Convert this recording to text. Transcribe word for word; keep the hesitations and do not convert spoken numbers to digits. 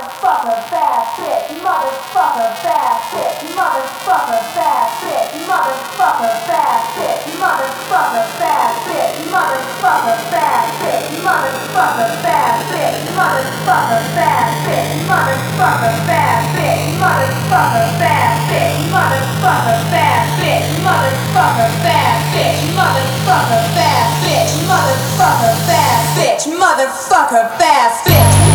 motherfucker, bad bitch, motherfucker, bad bitch, motherfucker, bad bitch, motherfucker, bad bitch, motherfucker, bad bitch, motherfucker, bad bitch, motherfucker, bad bitch, motherfucker, bad bitch, motherfucker, bad bitch, motherfucker, bad bitch, motherfucker, bad bitch, motherfucker, bad bitch, motherfucker, bad bitch, motherfucker, bad bitch, motherfucker, bad bitch.